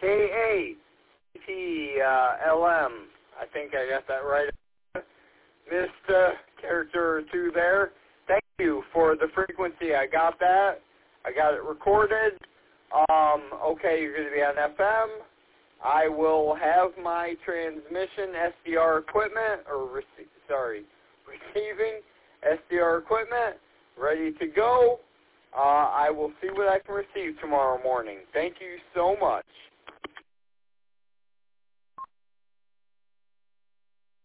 KATLM. I think I got that right. Missed a character or two there. Thank you for the frequency. I got that. I got it recorded. Okay, you're going to be on FM. I will have my transmission SDR equipment, or receiving SDR equipment ready to go. I will see what I can receive tomorrow morning. Thank you so much.